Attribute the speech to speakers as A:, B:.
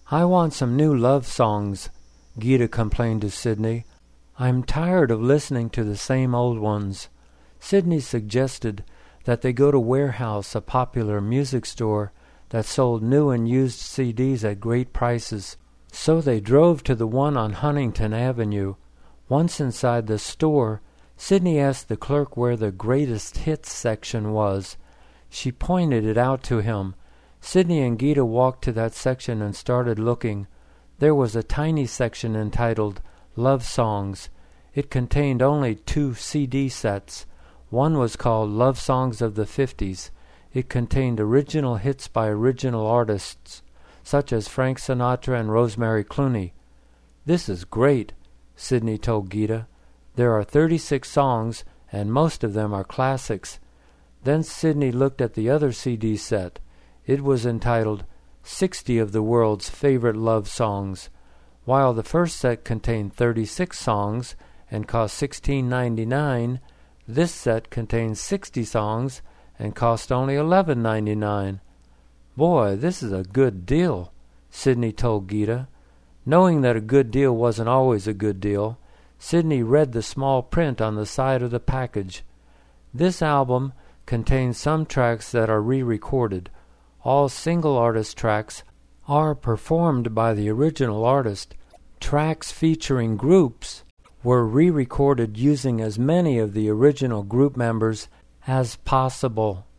A: "I want some new love songs," Gita complained to Sydney. "I'm tired of listening to the same old ones." Sydney suggested that they go to Warehouse, a popular music store that sold new and used CDs at great prices. So they drove to the one on Huntington Avenue. Once inside the store, Sydney asked the clerk where the greatest hits section was. She pointed it out to him. Sydney and Gita walked to that section and started looking. There was a tiny section entitled Love Songs. It contained only 2 CD sets. One was called Love Songs of the 50s. It contained original hits by original artists, such as Frank Sinatra and Rosemary Clooney. "This is great," Sydney told Gita. "There are 36 songs, and most of them are classics." Then Sydney looked at the other CD set. It was entitled 60 of the World's Favorite Love Songs. While the first set contained 36 songs and cost $16.99, this set contains 60 songs and cost only $11.99. "Boy, this is a good deal," Sydney told Gita. Knowing that a good deal wasn't always a good deal, Sydney read the small print on the side of the package. This album contains some tracks that are re-recorded. All single artist tracks are performed by the original artist. Tracks featuring groups were re-recorded using as many of the original group members as possible.